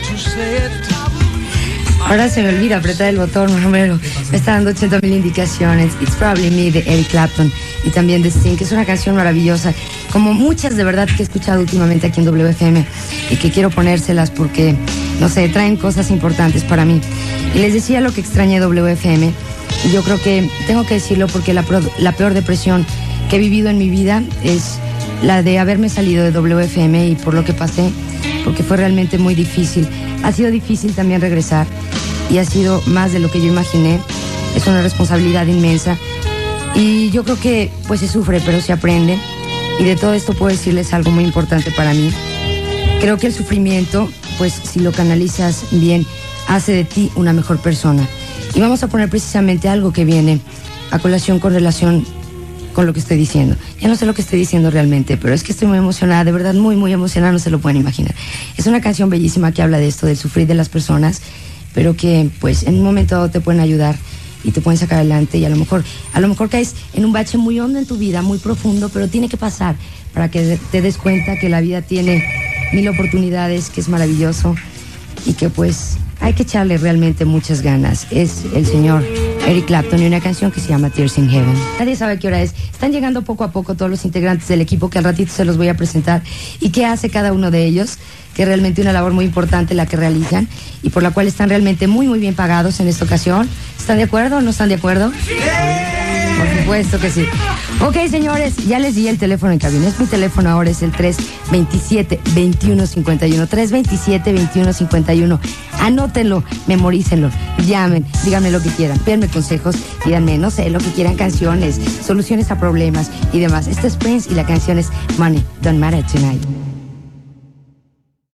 Ahora se me olvida apretar el botón, Romero. Me está dando 80,000 indicaciones. It's Probably Me de Eric Clapton y también de Sting, que es una canción maravillosa, como muchas de verdad que he escuchado últimamente aquí en WFM y que quiero ponérselas porque, no sé, traen cosas importantes para mí. Y les decía lo que extrañé de WFM. Y yo creo que tengo que decirlo porque la peor depresión que he vivido en mi vida es la de haberme salido de WFM y por lo que pasé, porque fue realmente muy difícil. Ha sido difícil también regresar y ha sido más de lo que yo imaginé. Es una responsabilidad inmensa y yo creo que pues se sufre, pero se aprende. Y de todo esto puedo decirles algo muy importante para mí. Creo que el sufrimiento, pues si lo canalizas bien, hace de ti una mejor persona. Y vamos a poner precisamente algo que viene a colación con relación con lo que estoy diciendo. Ya no sé lo que estoy diciendo realmente, pero es que estoy muy emocionada, de verdad muy, muy emocionada, no se lo pueden imaginar. Es una canción bellísima que habla de esto, del sufrir de las personas, pero que pues en un momento dado te pueden ayudar y te pueden sacar adelante y a lo mejor caes en un bache muy hondo en tu vida, muy profundo, pero tiene que pasar para que te des cuenta que la vida tiene 1000 oportunidades, que es maravilloso y que pues hay que echarle realmente muchas ganas. Es el señor Eric Clapton y una canción que se llama Tears in Heaven. Nadie sabe qué hora es. Están llegando poco a poco todos los integrantes del equipo que al ratito se los voy a presentar y qué hace cada uno de ellos, que es realmente una labor muy importante la que realizan y por la cual están realmente muy, muy bien pagados en esta ocasión. ¿Están de acuerdo o no están de acuerdo? Por supuesto que sí. Ok, señores, ya les di el teléfono en cabina. Mi teléfono ahora es el 327-2151. 327-2151. Anótenlo, memorícenlo, llamen, díganme lo que quieran, pídanme consejos, díganme, no sé, lo que quieran, canciones, soluciones a problemas y demás. Este es Prince y la canción es Money Don't Matter Tonight.